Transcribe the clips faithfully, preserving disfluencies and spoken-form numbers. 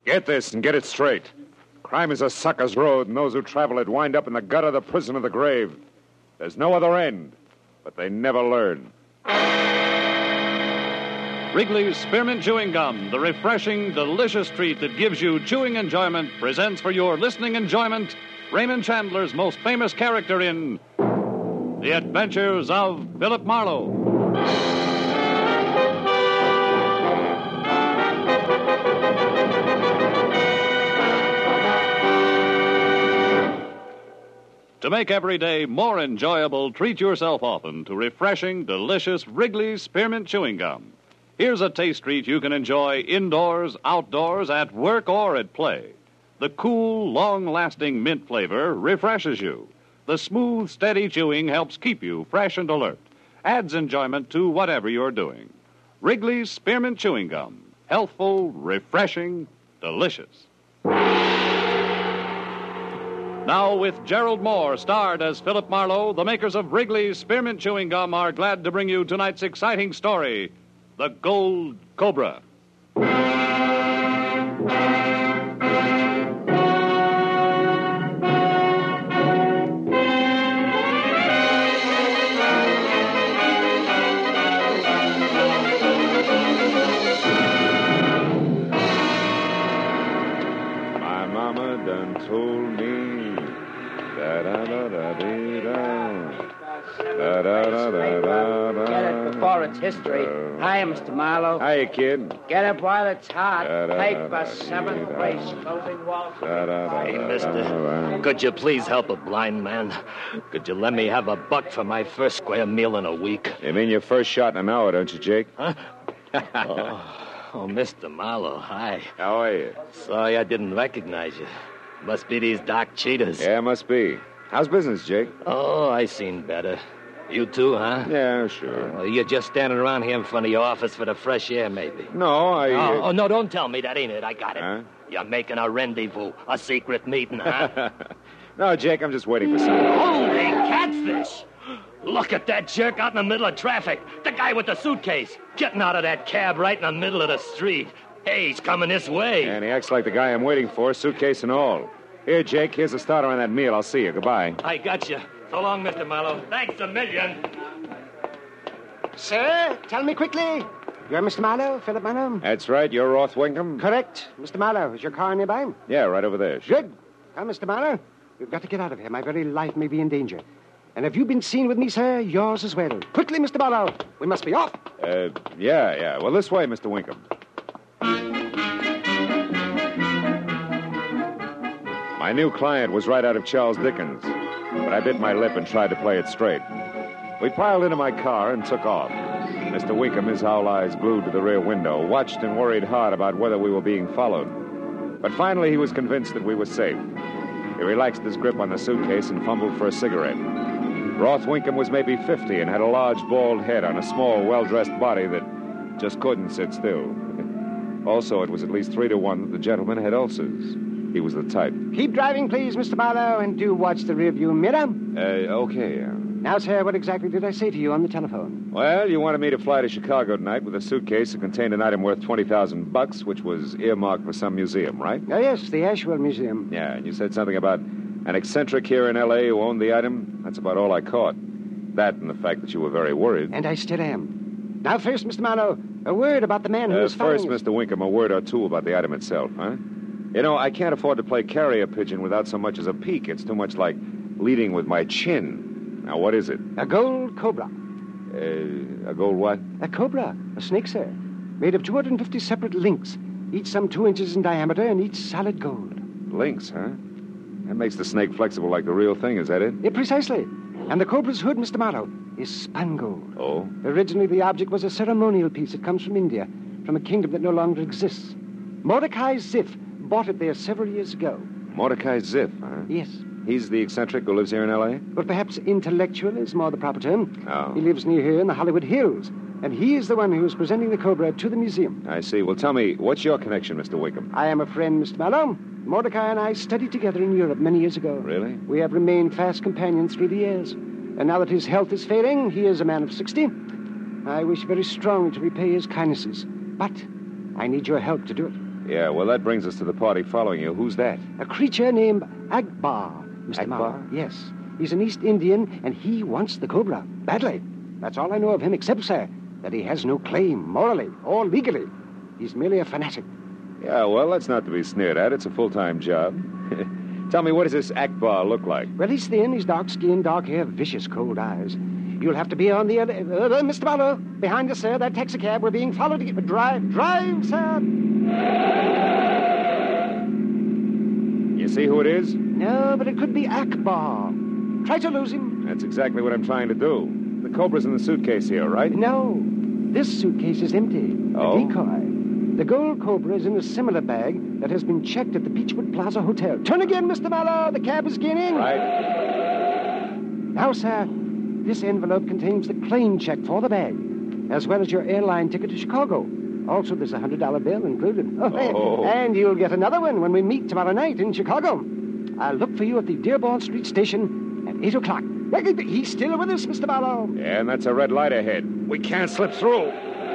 Get this and get it straight. Crime is a sucker's road, and those who travel it wind up in the gut of the prison of the grave. There's no other end, but they never learn. Wrigley's Spearmint Chewing Gum, the refreshing, delicious treat that gives you chewing enjoyment, presents for your listening enjoyment Raymond Chandler's most famous character in The Adventures of Philip Marlowe. To make every day more enjoyable, treat yourself often to refreshing, delicious Wrigley's Spearmint Chewing Gum. Here's a taste treat you can enjoy indoors, outdoors, at work, or at play. The cool, long-lasting mint flavor refreshes you. The smooth, steady chewing helps keep you fresh and alert. Adds enjoyment to whatever you're doing. Wrigley's Spearmint Chewing Gum. Healthful, refreshing, delicious. Now, with Gerald Moore, starred as Philip Marlowe, the makers of Wrigley's Spearmint Chewing Gum are glad to bring you tonight's exciting story, The Gold Cobra. My mama done told me. Get it before it's history. Hi, Mister Marlowe. Hiya, kid. Get it while it's hot. Paper, seventh race, closing walls. Hey, mister, could you please help a blind man? Could you let me have a buck for my first square meal in a week? You mean your first shot in an hour, don't you, Jake? Huh? oh, oh, Mister Marlowe, hi. How are you? Sorry I didn't recognize you. Must be these dark cheetahs. Yeah, must be. How's business, Jake? Oh, I seen better. You too, huh? Yeah, sure. Well, you're just standing around here in front of your office for the fresh air, maybe. No, I... Uh... Oh, oh, no, don't tell me that ain't it. I got it. Huh? You're making a rendezvous, a secret meeting, huh? No, Jake, I'm just waiting for something. Holy catfish! Look at that jerk out in the middle of traffic. The guy with the suitcase. Getting out of that cab right in the middle of the street. Hey, he's coming this way. And he acts like the guy I'm waiting for, suitcase and all. Here, Jake, here's the starter on that meal. I'll see you. Goodbye. I got you. So long, Mister Marlowe. Thanks a million. Sir, tell me quickly. You're Mister Marlowe, Philip Marlowe? That's right. You're Roth Winkham? Correct. Mister Marlowe, is your car nearby? Yeah, right over there. Good. Well, Mister Marlowe, we've got to get out of here. My very life may be in danger. And if you've been seen with me, sir, yours as well. Quickly, Mister Marlowe. We must be off. Uh, yeah, yeah. Well, this way, Mister Winkham. My new client was right out of Charles Dickens, but I bit my lip and tried to play it straight. We piled into my car and took off. Mister Winkham, his owl eyes glued to the rear window, watched and worried hard about whether we were being followed. But finally, he was convinced that we were safe. He relaxed his grip on the suitcase and fumbled for a cigarette. Roth Winkham was maybe fifty and had a large, bald head on a small, well-dressed body that just couldn't sit still. Also, it was at least three to one that the gentleman had ulcers. He was the type. Keep driving, please, Mister Marlowe, and do watch the rearview mirror. Uh, okay. Uh... Now, sir, what exactly did I say to you on the telephone? Well, you wanted me to fly to Chicago tonight with a suitcase that contained an item worth twenty thousand bucks, which was earmarked for some museum, right? Oh, yes, the Asheville Museum. Yeah, and you said something about an eccentric here in L A who owned the item. That's about all I caught. That and the fact that you were very worried. And I still am. Now, first, Mister Marlowe, a word about the man who uh, was found... First, Mister Winkham, a word or two about the item itself, huh? You know, I can't afford to play carrier pigeon without so much as a peek. It's too much like leading with my chin. Now, what is it? A gold cobra. Uh, a gold what? A cobra. A snake, sir. Made of two hundred fifty separate links, each some two inches in diameter and each solid gold. Links, huh? That makes the snake flexible like the real thing, is that it? Yeah, precisely. And the cobra's hood, Mister Marlowe, is spun gold. Oh? Originally, the object was a ceremonial piece. It comes from India, from a kingdom that no longer exists. Mordecai Ziff bought it there several years ago. Mordecai Ziff, huh? Yes. He's the eccentric who lives here in L A? But perhaps intellectual is more the proper term. Oh. He lives near here in the Hollywood Hills, and he is the one who is presenting the cobra to the museum. I see. Well, tell me, what's your connection, Mister Wickham? I am a friend, Mister Marlowe. Mordecai and I studied together in Europe many years ago. Really? We have remained fast companions through the years. And now that his health is failing, he is a man of sixty. I wish very strongly to repay his kindnesses, but I need your help to do it. Yeah, well, that brings us to the party following you. Who's that? A creature named Akbar, Mister Akbar? Marlowe. Yes. He's an East Indian, and he wants the Cobra. Badly. That's all I know of him, except, sir, that he has no claim, morally or legally. He's merely a fanatic. Yeah, well, that's not to be sneered at. It's a full-time job. Tell me, what does this Akbar look like? Well, he's thin, he's dark-skinned, dark hair, vicious, cold eyes. You'll have to be on the... Uh, uh, Mister Marlowe, behind us, sir, that taxicab. We're being followed. To... Drive, drive, sir. You see who it is? No, but it could be Akbar. Try to lose him. That's exactly what I'm trying to do. The Cobra's in the suitcase here, right? No, this suitcase is empty. Oh? A decoy. The gold Cobra is in a similar bag that has been checked at the Beechwood Plaza Hotel. Turn again, Mister Marlowe. The cab is gaining. Right. Now, sir, this envelope contains the claim check for the bag, as well as your airline ticket to Chicago. Also, there's a one hundred dollar bill included. Oh. And you'll get another one when we meet tomorrow night in Chicago. I'll look for you at the Dearborn Street station at eight o'clock. He's still with us, Mister Marlowe. Yeah, and that's a red light ahead. We can't slip through.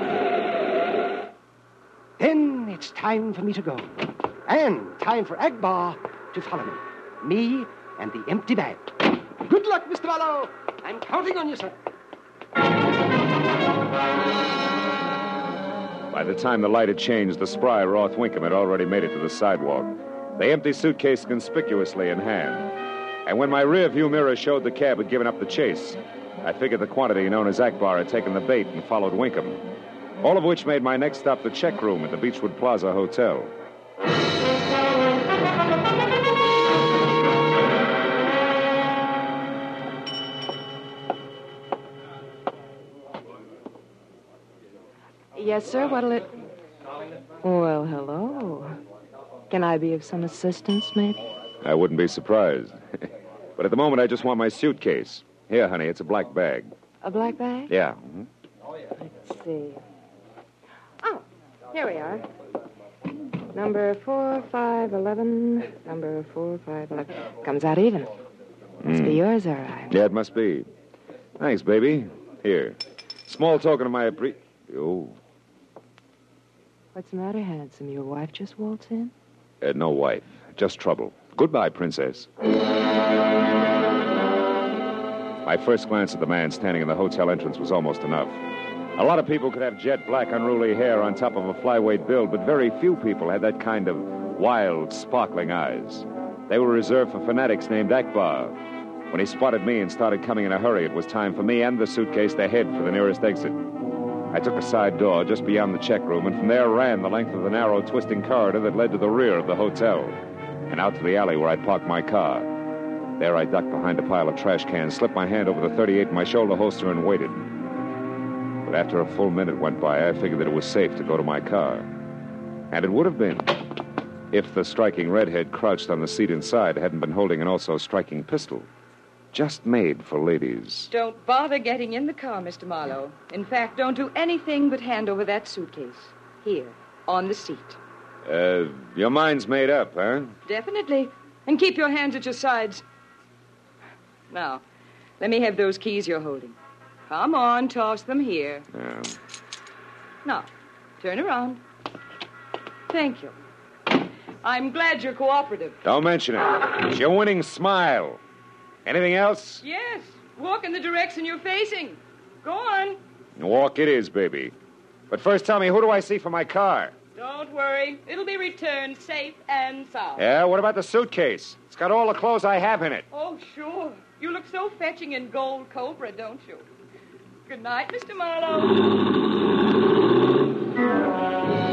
Then it's time for me to go. And time for Akbar to follow me. Me and the empty bag. Good luck, Mister Marlowe. I'm counting on you, sir. By the time the light had changed, the spry Roth Winkham had already made it to the sidewalk, the empty suitcase conspicuously in hand. And when my rear view mirror showed the cab had given up the chase, I figured the quantity known as Akbar had taken the bait and followed Winkham. All of which made my next stop the check room at the Beechwood Plaza Hotel. Yes, sir. What'll it... Well, hello. Can I be of some assistance, maybe? I wouldn't be surprised. But at the moment, I just want my suitcase. Here, honey, it's a black bag. A black bag? Yeah. Mm-hmm. Let's see. Oh, here we are. Number four, five, eleven. Number four, five, eleven. Comes out even. Must Mm. be yours, all right. Yeah, it must be. Thanks, baby. Here. Small token of my appre... Oh, What's the matter, handsome? Your wife just waltzed in? uh, no wife. Just trouble. Goodbye, princess. My first glance at the man standing in the hotel entrance was almost enough. A lot of people could have jet black, unruly hair on top of a flyweight build, but very few people had that kind of wild, sparkling eyes. They were reserved for fanatics named Akbar. When he spotted me and started coming in a hurry, it was time for me and the suitcase to head for the nearest exit. I took a side door just beyond the check room, and from there ran the length of the narrow, twisting corridor that led to the rear of the hotel, and out to the alley where I'd parked my car. There I ducked behind a pile of trash cans, slipped my hand over the thirty-eight in my shoulder holster, and waited. But after a full minute went by, I figured that it was safe to go to my car. And it would have been, if the striking redhead crouched on the seat inside hadn't been holding an also striking pistol. Just made for ladies. Don't bother getting in the car, Mister Marlowe. In fact, don't do anything but hand over that suitcase. Here, on the seat. Uh, your mind's made up, huh? Definitely. And keep your hands at your sides. Now, let me have those keys you're holding. Come on, toss them here. Yeah. Now, turn around. Thank you. I'm glad you're cooperative. Don't mention it. It's your winning smile. Anything else? Yes, walk in the direction you're facing. Go on. Walk it is, baby. But first tell me, who do I see for my car? Don't worry. It'll be returned safe and sound. Yeah, what about the suitcase? It's got all the clothes I have in it. Oh, sure. You look so fetching in gold Cobra, don't you? Good night, Mister Marlowe.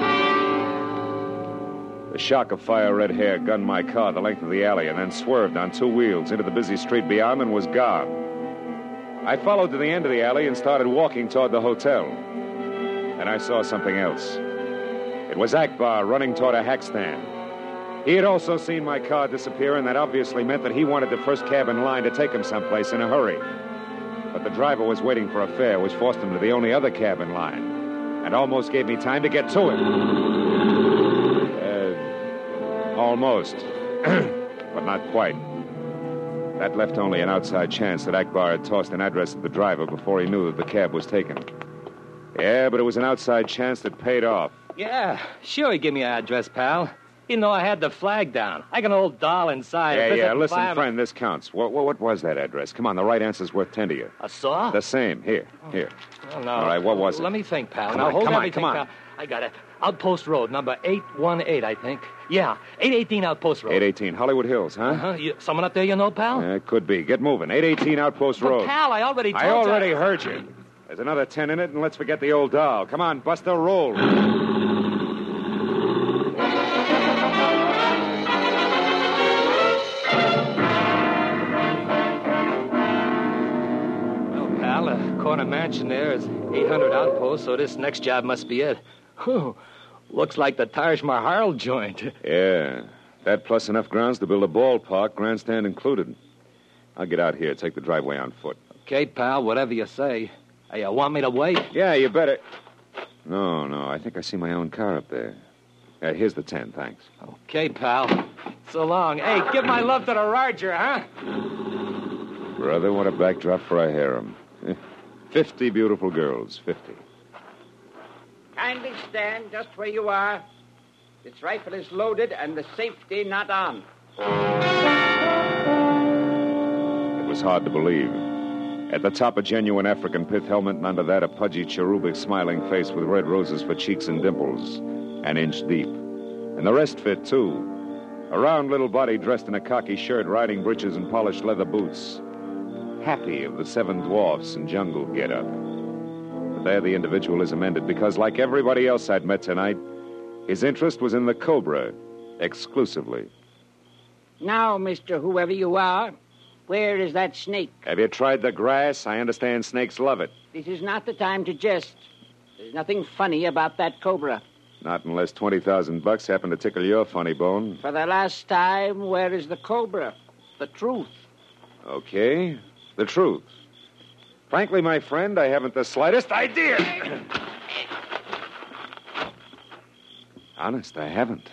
The shock of fire red hair gunned my car the length of the alley and then swerved on two wheels into the busy street beyond and was gone. I followed to the end of the alley and started walking toward the hotel. Then I saw something else. It was Akbar running toward a hack stand. He had also seen my car disappear, and that obviously meant that he wanted the first cab in line to take him someplace in a hurry. But the driver was waiting for a fare, which forced him to the only other cab in line, and almost gave me time to get to him. Almost, but not quite. That left only an outside chance that Akbar had tossed an address to the driver before he knew that the cab was taken. Yeah, but it was an outside chance that paid off. Yeah, sure, he give me an address, pal. You know, I had the flag down. I got an old doll inside. Yeah, Visit yeah, listen, environment. friend, this counts. What, what, what was that address? Come on, the right answer's worth ten to you. A saw? The same. Here, here. Oh, no. All right, what was it? Let me think, pal. Come now, on, hold come on, everything, come on. pal. I got it. Outpost Road, number eight one eight, I think. Yeah, eight eighteen Outpost Road. eight eighteen, Hollywood Hills, huh? Uh-huh. You, someone up there you know, pal? Yeah, it could be. Get moving. eight eighteen Outpost But, Road. pal, I already told I already you. heard you. There's another ten in it, and let's forget the old doll. Come on, Buster, roll. Corner mansion there is eight hundred Outpost, so this next job must be it. Whew. Looks like the Taj Mahal joint. Yeah. That plus enough grounds to build a ballpark, grandstand included. I'll get out here, take the driveway on foot. Okay, pal, whatever you say. Hey, you want me to wait? Yeah, you better. No, no, I think I see my own car up there. Uh, here's the ten, thanks. Okay, pal. So long. Hey, give my love to the Roger, huh? Brother, what a backdrop for a harem. Fifty beautiful girls, fifty. Kindly stand just where you are. This rifle is loaded and the safety not on. It was hard to believe. At the top, a genuine African pith helmet, and under that, a pudgy, cherubic, smiling face with red roses for cheeks and dimples, an inch deep. And the rest fit, too. A round little body dressed in a khaki shirt, riding breeches, and polished leather boots. Happy of the seven dwarfs and jungle get-up. But there the individualism ended, because like everybody else I'd met tonight, his interest was in the cobra, exclusively. Now, Mister Whoever you are, where is that snake? Have you tried the grass? I understand snakes love it. This is not the time to jest. There's nothing funny about that cobra. Not unless twenty thousand bucks happen to tickle your funny bone. For the last time, where is the cobra? The truth. Okay, the truth. Frankly, my friend, I haven't the slightest idea. Honest, I haven't.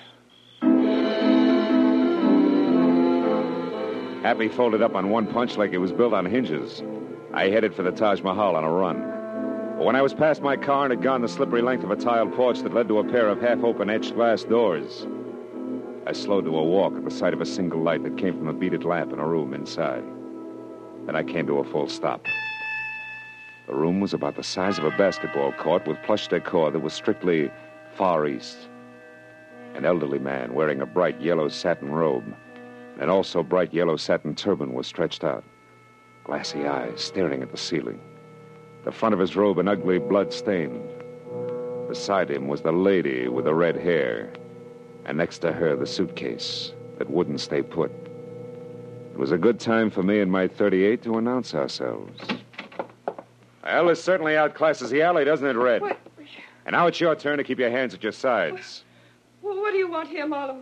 Happy folded up on one punch like it was built on hinges. I headed for the Taj Mahal on a run. But when I was past my car and had gone the slippery length of a tiled porch that led to a pair of half-open etched glass doors, I slowed to a walk at the sight of a single light that came from a beaded lamp in a room inside. Then I came to a full stop. The room was about the size of a basketball court with plush decor that was strictly Far East. An elderly man wearing a bright yellow satin robe and also bright yellow satin turban was stretched out, glassy eyes staring at the ceiling. The front of his robe an ugly blood-stained. Beside him was the lady with the red hair, and next to her the suitcase that wouldn't stay put. It was a good time for me and my thirty-eight to announce ourselves. Well, this certainly outclasses the alley, doesn't it, Red? What? And now it's your turn to keep your hands at your sides. Well, what do you want here, Marlowe?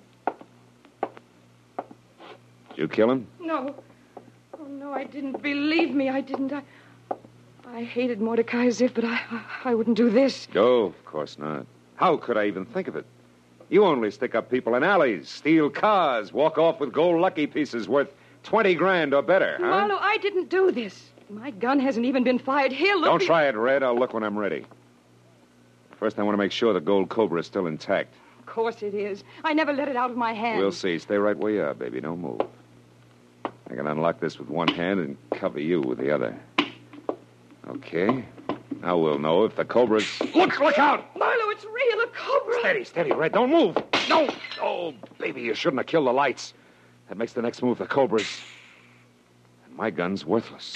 Did you kill him? No. Oh, no, I didn't. Believe me, I didn't. I, I hated Mordecai as if, but I, I, I wouldn't do this. Oh, of course not. How could I even think of it? You only stick up people in alleys, steal cars, walk off with gold lucky pieces worth twenty grand or better, huh? Marlowe, I didn't do this. My gun hasn't even been fired. Here, look. Don't try it, Red. I'll look when I'm ready. First, I want to make sure the gold cobra is still intact. Of course it is. I never let it out of my hand. We'll see. Stay right where you are, baby. Don't move. I can unlock this with one hand and cover you with the other. Okay. Now we'll know if the cobra's... Look, look out! Marlowe, it's real, a cobra. Steady, steady, Red. Don't move. No. Oh, baby, you shouldn't have killed the lights. That makes the next move the cobra's. And my gun's worthless.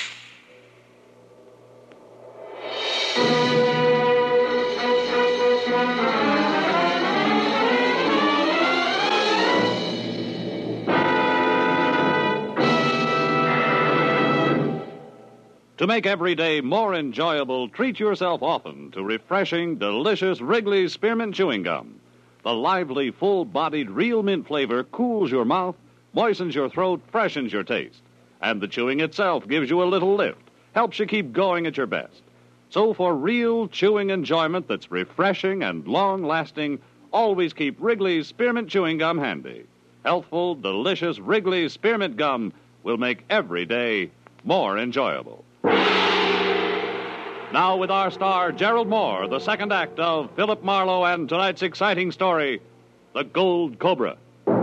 To make every day more enjoyable, treat yourself often to refreshing, delicious Wrigley's Spearmint Chewing Gum. The lively, full-bodied real mint flavor cools your mouth, moistens your throat, freshens your taste. And the chewing itself gives you a little lift, helps you keep going at your best. So for real chewing enjoyment that's refreshing and long-lasting, always keep Wrigley's Spearmint Chewing Gum handy. Healthful, delicious Wrigley's Spearmint Gum will make every day more enjoyable. Now with our star, Gerald Moore, the second act of Philip Marlowe and tonight's exciting story, The Gold Cobra.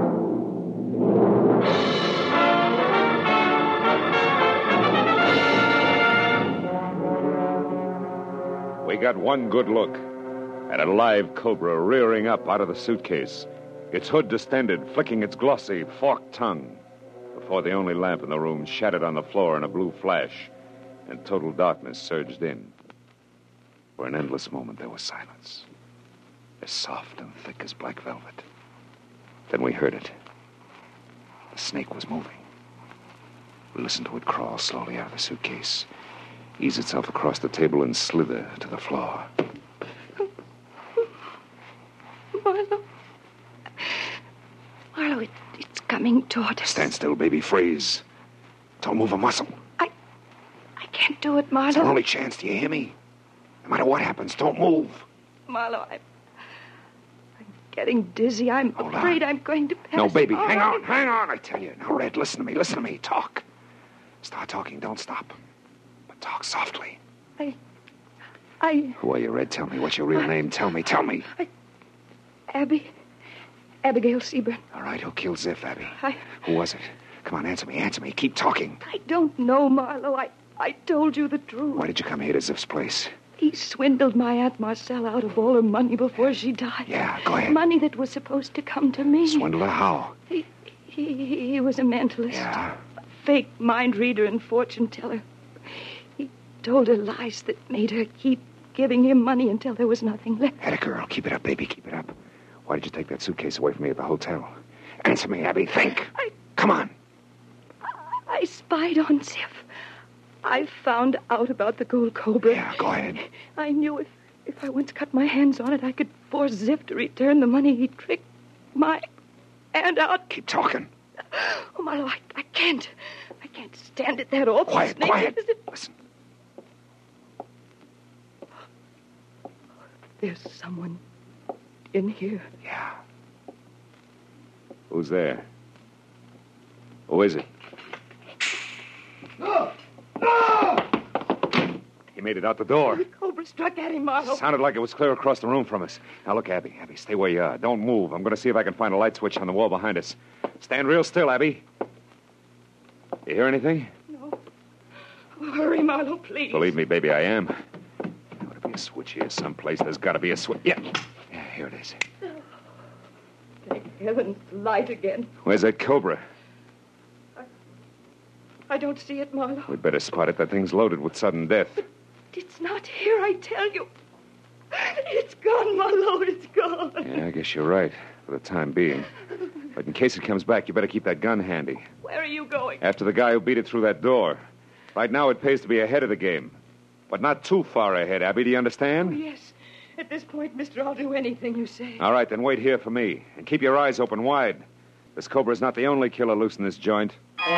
We got one good look at a live cobra rearing up out of the suitcase, its hood distended, flicking its glossy, forked tongue, before the only lamp in the room shattered on the floor in a blue flash, and total darkness surged in. For an endless moment, there was silence, as soft and thick as black velvet. Then we heard it. The snake was moving. We listened to it crawl slowly out of the suitcase, ease itself across the table, and slither to the floor. Marlowe. Marlowe, it, it's coming toward us. Stand still, baby. Freeze. Don't move a muscle. I... I can't do it, Marlowe. It's our only chance. Do you hear me? No matter what happens, don't move. Marlowe, I'm... I'm getting dizzy. I'm Hold afraid on. I'm going to pass. No, baby. out. Hang on. Hang on, I tell you. Now, Red, listen to me. Listen to me. Talk. Start talking. Don't stop. But talk softly. I... I... Who are you, Red? Tell me. What's your real I- name? Tell me. Tell me. I... Abby... Abigail Seaburn. All right, who killed Ziff, Abby? I... Who was it? Come on, answer me. Answer me. Keep talking. I don't know, Marlowe. I... I told you the truth. Why did you come here to Ziff's place? He swindled my Aunt Marcella out of all her money before she died. Yeah, go ahead. Money that was supposed to come to me. Swindler? How? He, he, he was a mentalist. Yeah. A fake mind reader and fortune teller. He told her lies that made her keep giving him money until there was nothing left. Had a girl. Keep it up, baby. Keep it up. Why did you take that suitcase away from me at the hotel? Answer me, Abby. Think. I, Come on. I spied on Ziff. I found out about the gold cobra. Yeah, go ahead. I knew if, if I once got my hands on it, I could force Ziff to return the money he tricked my aunt out. Keep talking. Oh, Marlowe, I, I can't. I can't stand it. That awful Quiet, snake. quiet. Is it- Listen. There's someone in here. Yeah. Who's there? Who is it? No! No! He made it out the door. The cobra struck at him, Marlowe. Sounded like it was clear across the room from us. Now, look, Abby. Abby, stay where you are. Don't move. I'm going to see if I can find a light switch on the wall behind us. Stand real still, Abby. You hear anything? No. Oh, hurry, Marlowe, please. Believe me, baby, I am. There ought to be a switch here someplace. There's got to be a switch. Yeah. Yeah, here it is. Thank heavens, light again. Where's that cobra? I don't see it, Marlowe. We'd better spot it. That thing's loaded with sudden death. It's not here, I tell you. It's gone, Marlowe. It's gone. Yeah, I guess you're right, for the time being. But in case it comes back, you better keep that gun handy. Where are you going? After the guy who beat it through that door. Right now, it pays to be ahead of the game. But not too far ahead, Abby. Do you Oh, understand? yes. At this point, mister, I'll do anything you say. All right, then wait here for me. And keep your eyes open wide. This cobra's not the only killer loose in this joint.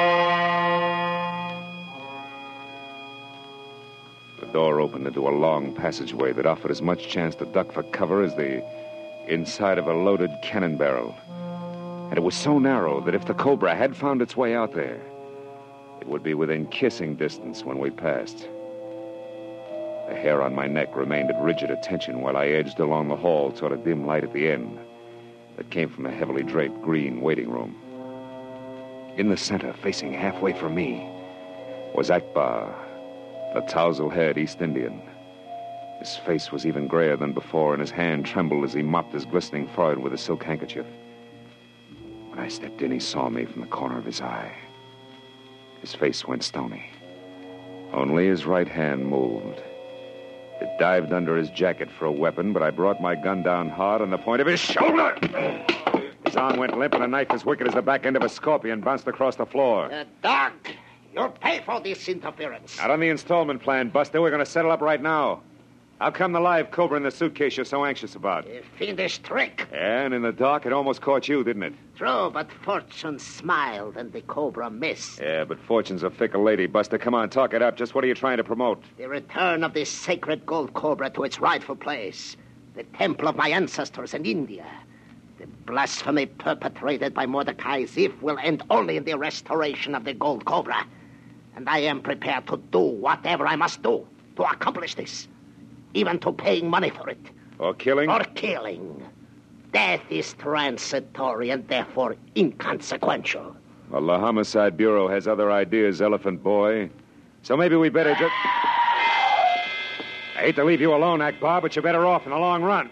The door opened into a long passageway that offered as much chance to duck for cover as the inside of a loaded cannon barrel. And it was so narrow that if the cobra had found its way out there, it would be within kissing distance when we passed. The hair on my neck remained at rigid attention while I edged along the hall toward a dim light at the end that came from a heavily draped green waiting room. In the center, facing halfway from me, was Akbar, the tousle-haired East Indian. His face was even grayer than before, and his hand trembled as he mopped his glistening forehead with a silk handkerchief. When I stepped in, he saw me from the corner of his eye. His face went stony. Only his right hand moved. It dived under his jacket for a weapon, but I brought my gun down hard on the point of his shoulder. His arm went limp, and a knife as wicked as the back end of a scorpion bounced across the floor. Uh, dog, you'll pay for this interference. Not on the installment plan, Buster. We're going to settle up right now. How come the live cobra in the suitcase you're so anxious about? A fiendish trick. Yeah, and in the dark, it almost caught you, didn't it? True, but fortune smiled and the cobra missed. Yeah, but fortune's a fickle lady, Buster. Come on, talk it up. Just what are you trying to promote? The return of this sacred gold cobra to its rightful place. The temple of my ancestors in India. The blasphemy perpetrated by Mordecai Ziff will end only in the restoration of the gold cobra. And I am prepared to do whatever I must do. to accomplish this, even to paying money for it. Or killing? Or killing. Death is transitory and therefore inconsequential. Well, the Homicide Bureau has other ideas, Elephant Boy. So maybe we better just... I hate to leave you alone, Akbar, but you're better off in the long run.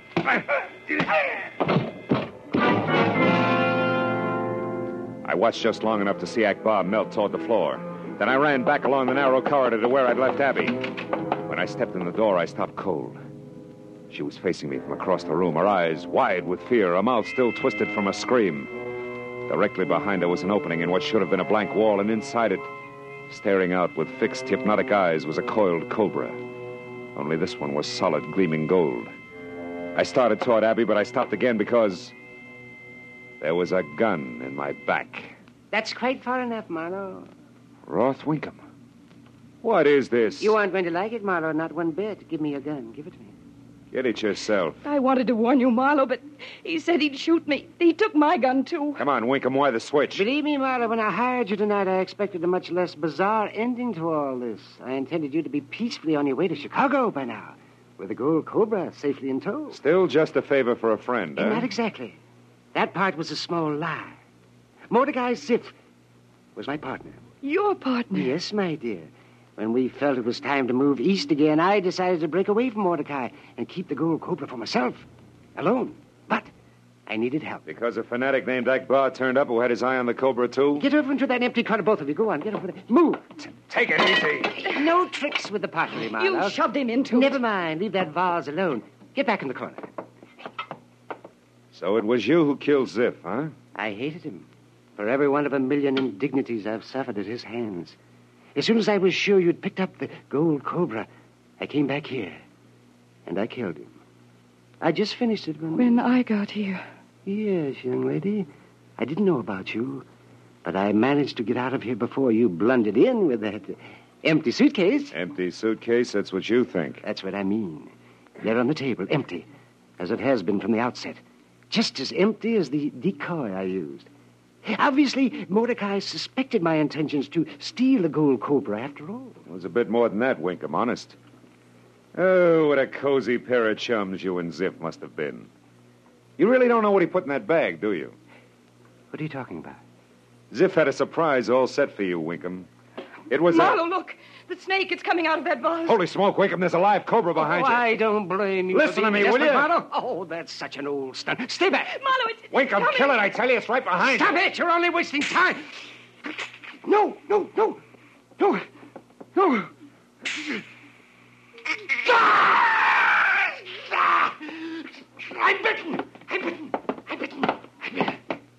I watched just long enough to see Akbar melt toward the floor. Then I ran back along the narrow corridor to where I'd left Abby. When I stepped in the door, I stopped cold. She was facing me from across the room, her eyes wide with fear, her mouth still twisted from a scream. Directly behind her was an opening in what should have been a blank wall, and inside it, staring out with fixed, hypnotic eyes, was a coiled cobra. Only this one was solid, gleaming gold. I started toward Abby, but I stopped again because there was a gun in my back. That's quite far enough, Marlowe. Roth Winkham. What is this? You aren't going to like it, Marlowe, not one bit. Give me your gun. Give it to me. Get it yourself. I wanted to warn you, Marlowe, but he said he'd shoot me. He took my gun, too. Come on, Winkham, why the switch? Believe me, Marlowe, when I hired you tonight, I expected a much less bizarre ending to all this. I intended you to be peacefully on your way to Chicago by now, with the gold cobra safely in tow. Still just a favor for a friend, huh? Not exactly. That part was a small lie. Mordecai Ziff was my partner. Your partner? Yes, my dear. When we felt it was time to move east again, I decided to break away from Mordecai and keep the gold cobra for myself, alone. But I needed help. Because a fanatic named Akbar turned up who had his eye on the cobra, too? Get over into that empty car, both of you. Go on, get over there. Move. Take it easy. No tricks with the pottery, Marlowe. You shoved him into Never it. mind. Leave that vase alone. Get back in the corner. So it was you who killed Ziff, huh? I hated him. For every one of a million indignities I've suffered at his hands. As soon as I was sure you'd picked up the gold cobra, I came back here, and I killed him. I just finished it when... When I got here. Yes, young lady. I didn't know about you, but I managed to get out of here before you blundered in with that empty suitcase. Empty suitcase? That's what you think. That's what I mean. There on the table, empty, as it has been from the outset. Just as empty as the decoy I used. Obviously, Mordecai suspected my intentions to steal the gold cobra after all. It was a bit more than that, Winkham, honest. Oh, what a cozy pair of chums you and Ziff must have been. You really don't know what he put in that bag, do you? What are you talking about? Ziff had a surprise all set for you, Winkham. It was Marlowe, a... look. The snake, it's coming out of that vase. Holy smoke, Winkham, there's a live cobra behind oh, you. I don't blame you. Listen to me, will you? Marlowe. Oh, that's such an old stunt. Stay back. Marlowe, it's... Winkham, coming. kill it, I tell you. It's right behind Stop you. it. You're only wasting time. No, no, no. No. No. I'm bitten. I'm bitten. I'm bitten. I'm bitten.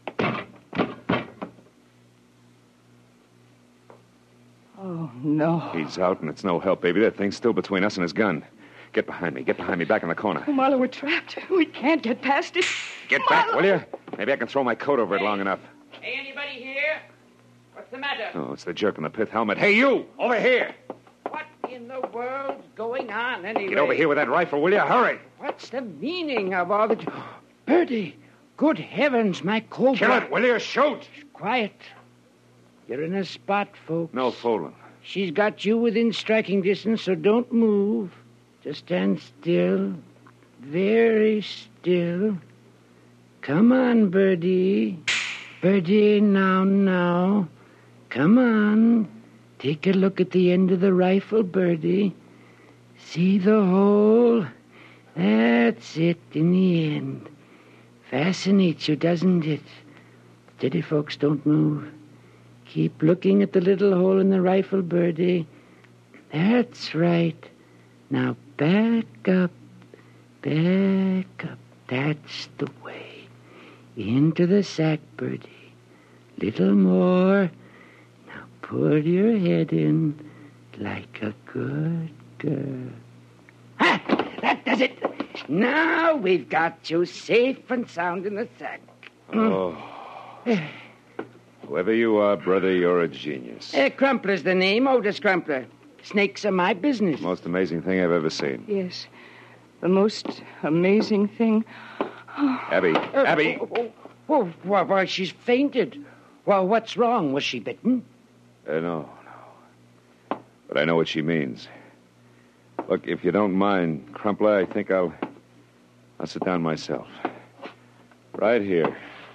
Oh, no. He's out, and it's no help, baby. That thing's still between us and his gun. Get behind me. Get behind me, back in the corner. Oh, Marlowe, we're trapped. We can't get past it. Get back, will you? Maybe I can throw my coat over it long enough. Hey, anybody here? What's the matter? Oh, it's the jerk in the pith helmet. Hey, you! Over here! What in the world's going on, anyway? Get over here with that rifle, will you? Hurry! What's the meaning of all the... Birdie! Good heavens, my cobra. Kill it, will you? Shoot! Quiet. You're in a spot, folks. No fooling. She's got you within striking distance, so don't move. Just stand still. Very still. Come on, Birdie. Birdie, now, now. Come on. Take a look at the end of the rifle, Birdie. See the hole? That's it, in the end. Fascinates you, doesn't it? Steady, folks, don't move. Keep looking at the little hole in the rifle, Birdie. That's right. Now back up, back up. That's the way. Into the sack, Birdie. Little more. Now put your head in like a good girl. Ha! That does it. Now we've got you safe and sound in the sack. Oh. Whoever you are, brother, you're a genius. Uh, Crumpler's the name, Otis Crumpler. Snakes are my business. Most amazing thing I've ever seen. Yes. The most amazing thing. Abby, Uh, Abby. Oh, oh, oh, why, why, she's fainted. Well, what's wrong? Was she bitten? Uh, no, no. But I know what she means. Look, if you don't mind, Crumpler, I think I'll... I'll sit down myself. Right here.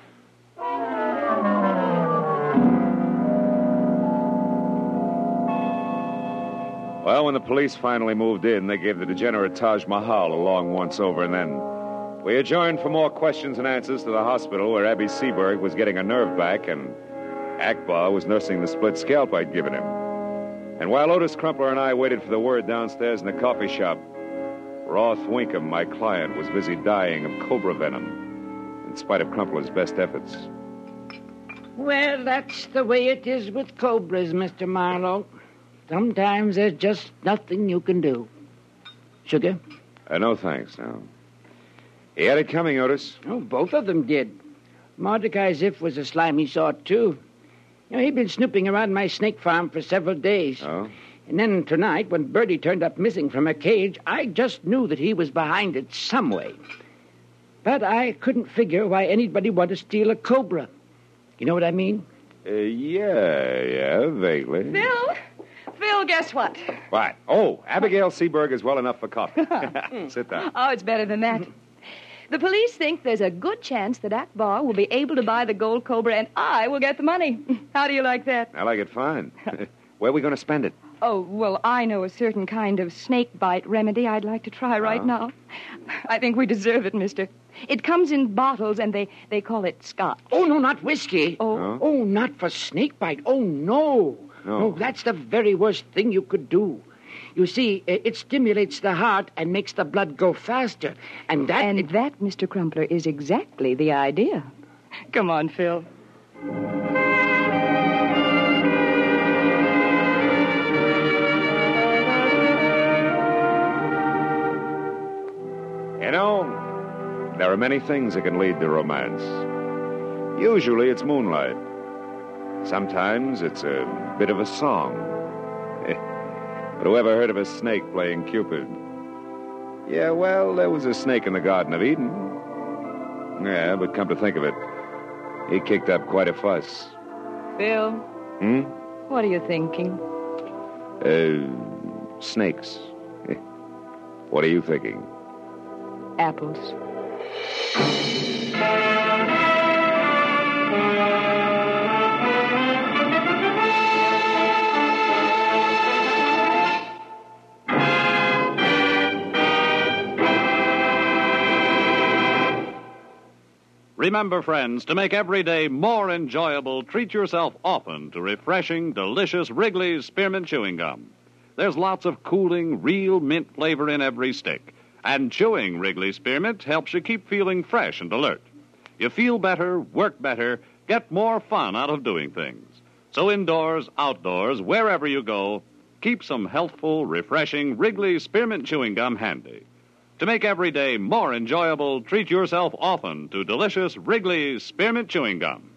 Well, when the police finally moved in, they gave the degenerate Taj Mahal a long once-over, and then we adjourned for more questions and answers to the hospital where Abby Seberg was getting a nerve back and Akbar was nursing the split scalp I'd given him. And while Otis Crumpler and I waited for the word downstairs in the coffee shop, Roth Winkham, my client, was busy dying of cobra venom, in spite of Crumpler's best efforts. Well, that's the way it is with cobras, Mister Marlowe. Sometimes there's just nothing you can do. Sugar? Uh, no, thanks, no. He had it coming, Otis. Oh, both of them did. Mordecai Ziff was a slimy sort, too. You know, he'd been snooping around my snake farm for several days. Oh? And then tonight, when Birdie turned up missing from her cage, I just knew that he was behind it some way. But I couldn't figure why anybody would to steal a cobra. You know what I mean? Uh, yeah, yeah, vaguely. Phil? Phil, guess what? What? Oh, Abigail Seberg is well enough for coffee. Sit down. Oh, it's better than that. The police think there's a good chance that Akbar will be able to buy the gold cobra and I will get the money. How do you like that? I like it fine. Where are we going to spend it? Oh, well, I know a certain kind of snake bite remedy I'd like to try right Huh? now. I think we deserve it, mister. It comes in bottles, and they, they call it scotch. Oh, no, not whiskey. Oh. Huh? Oh, not for snake bite. Oh, no. No. No, that's the very worst thing you could do. You see, i- it stimulates the heart and makes the blood go faster. And that... And that, Mister Crumpler, is exactly the idea. Come on, Phil. You know, there are many things that can lead to romance. Usually it's moonlight. Sometimes it's a bit of a song. But whoever heard of a snake playing Cupid? Yeah, well, there was a snake in the Garden of Eden. Yeah, but come to think of it, he kicked up quite a fuss. Phil, Hmm? what are you thinking? Uh, snakes. What are you thinking? Apples. Remember, friends, to make every day more enjoyable, treat yourself often to refreshing, delicious Wrigley's Spearmint Chewing Gum. There's lots of cooling, real mint flavor in every stick. And chewing Wrigley's Spearmint helps you keep feeling fresh and alert. You feel better, work better, get more fun out of doing things. So indoors, outdoors, wherever you go, keep some healthful, refreshing Wrigley's Spearmint Chewing Gum handy. To make every day more enjoyable, treat yourself often to delicious Wrigley's Spearmint Chewing Gum.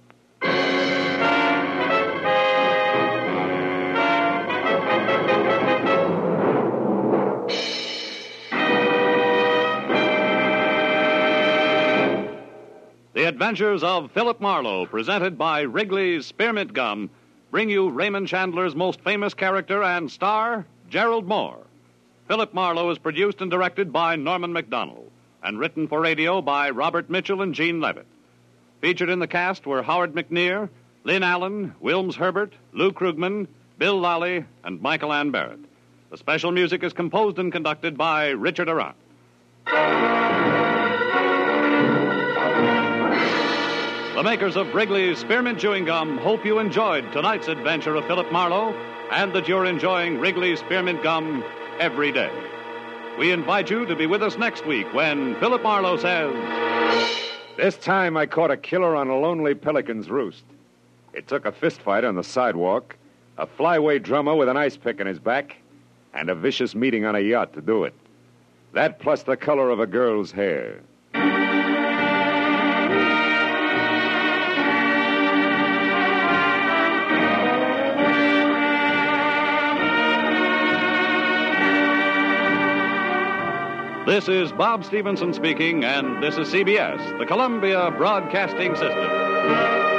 The Adventures of Philip Marlowe, presented by Wrigley's Spearmint Gum, bring you Raymond Chandler's most famous character and star, Gerald Moore. Philip Marlowe is produced and directed by Norman MacDonald and written for radio by Robert Mitchell and Gene Levitt. Featured in the cast were Howard McNear, Lynn Allen, Wilms Herbert, Lou Krugman, Bill Lally, and Michael Ann Barrett. The special music is composed and conducted by Richard Arant. The makers of Wrigley's Spearmint Chewing Gum hope you enjoyed tonight's adventure of Philip Marlowe and that you're enjoying Wrigley's Spearmint Gum every day. We invite you to be with us next week when Philip Marlowe says... This time I caught a killer on a lonely pelican's roost. It took a fistfight on the sidewalk, a flyway drummer with an ice pick in his back, and a vicious meeting on a yacht to do it. That plus the color of a girl's hair. This is Bob Stevenson speaking, and this is C B S, the Columbia Broadcasting System.